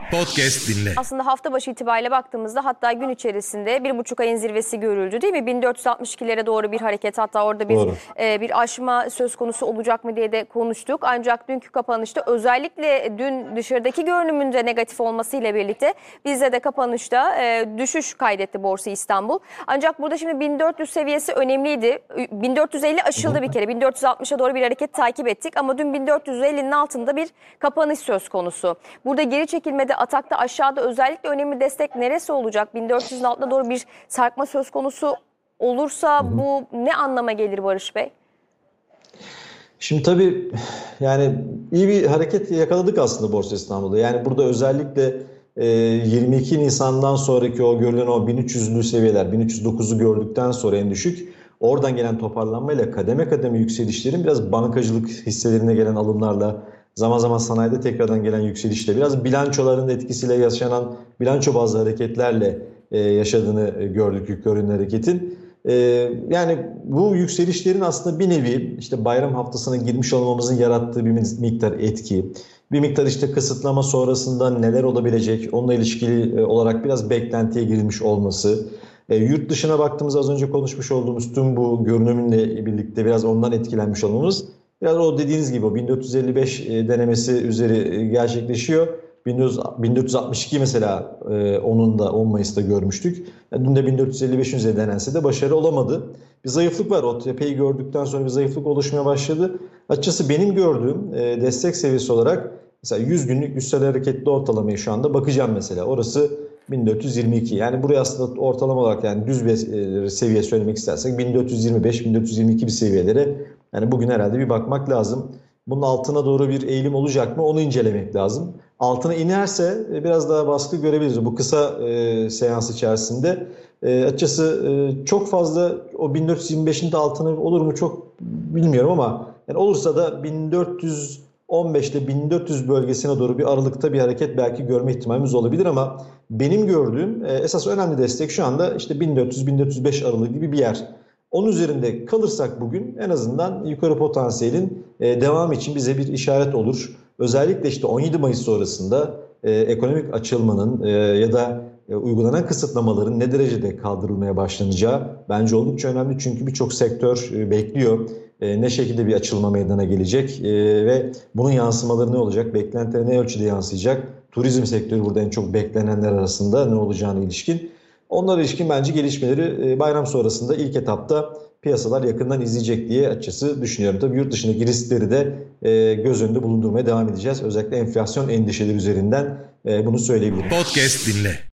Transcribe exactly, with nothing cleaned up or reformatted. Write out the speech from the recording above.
Podcast dinle. Aslında hafta başı itibariyle baktığımızda hatta gün içerisinde bir buçuk ayın zirvesi görüldü değil mi? bin dört yüz altmış ikilere doğru bir hareket, hatta orada bir e, bir aşma söz konusu olacak mı diye de konuştuk. Ancak dünkü kapanışta, özellikle dün dışarıdaki görünümünde negatif olmasıyla birlikte bizde de kapanışta e, düşüş kaydetti Borsa İstanbul. Ancak burada şimdi bin dört yüz seviyesi önemliydi. bin dört yüz elli aşıldı bir kere. bin dört yüz altmışa doğru bir hareket takip ettik ama dün bin dört yüz ellinin altında bir kapanış söz konusu. Burada geri çekilmede, atakta aşağıda özellikle önemli destek neresi olacak? bin dört yüzün altına doğru bir sarkma söz konusu olursa Hı hı. bu ne anlama gelir Barış Bey? Şimdi tabii yani iyi bir hareket yakaladık aslında Borsa İstanbul'da. Yani burada özellikle e, yirmi iki Nisan'dan sonraki o görülen o bin üç yüzlü seviyeler, bin üç yüz dokuzu gördükten sonra en düşük, oradan gelen toparlanmayla kademe kademe yükselişlerin biraz bankacılık hisselerine gelen alımlarla, zaman zaman sanayide tekrardan gelen yükselişle, biraz bilançoların etkisiyle yaşanan bilanço bazlı hareketlerle e, yaşadığını gördük yukarı yönlü hareketin. E, yani bu yükselişlerin aslında bir nevi işte bayram haftasına girmiş olmamızın yarattığı bir miktar etki, bir miktar işte kısıtlama sonrasında neler olabilecek onunla ilişkili olarak biraz beklentiye girilmiş olması. E, yurt dışına baktığımızda az önce konuşmuş olduğumuz tüm bu görünümle birlikte biraz ondan etkilenmiş olmamız, biraz o dediğiniz gibi o bin dört yüz elli beş denemesi üzeri gerçekleşiyor. bin dört yüz altmış iki mesela onun da on Mayıs'ta görmüştük. Dün de bin dört yüz elli beşin üzeri denense de başarı olamadı. Bir zayıflık var. O tepeyi gördükten sonra bir zayıflık oluşmaya başladı. Açıkçası benim gördüğüm destek seviyesi olarak mesela yüz günlük yüksel hareketli ortalamayı şu anda bakacağım mesela. Orası bin dört yüz yirmi iki. Yani buraya aslında ortalama olarak, yani düz bir seviye söylemek istersek bin dört yüz yirmi beş bin dört yüz yirmi iki bir seviyelere yani bugün herhalde bir bakmak lazım. Bunun altına doğru bir eğilim olacak mı onu incelemek lazım. Altına inerse biraz daha baskı görebiliriz. Bu kısa e, seans içerisinde e, açıkçası e, çok fazla o bin dört yüz yirmi beşin de altına olur mu çok bilmiyorum ama yani olursa da bin dört yüz on beş ile bin dört yüz bölgesine doğru bir aralıkta bir hareket belki görme ihtimalimiz olabilir ama benim gördüğüm e, esas önemli destek şu anda işte bin dört yüz bin dört yüz beş aralığı gibi bir yer. Onun üzerinde kalırsak bugün en azından yukarı potansiyelin e, devamı için bize bir işaret olur. Özellikle işte on yedi Mayıs sonrasında e, ekonomik açılmanın e, ya da e, uygulanan kısıtlamaların ne derecede kaldırılmaya başlanacağı bence oldukça önemli. Çünkü birçok sektör e, bekliyor e, ne şekilde bir açılma meydana gelecek e, ve bunun yansımaları ne olacak, beklentiler ne ölçüde yansıyacak. Turizm sektörü burada en çok beklenenler arasında ne olacağına ilişkin. Onlara ilişkin bence gelişmeleri bayram sonrasında ilk etapta piyasalar yakından izleyecek diye açıkçası düşünüyorum. Tabii yurt dışındaki riskleri de göz önünde bulundurmaya devam edeceğiz. Özellikle enflasyon endişeleri üzerinden bunu söyleyebilirim. Podcast dinle.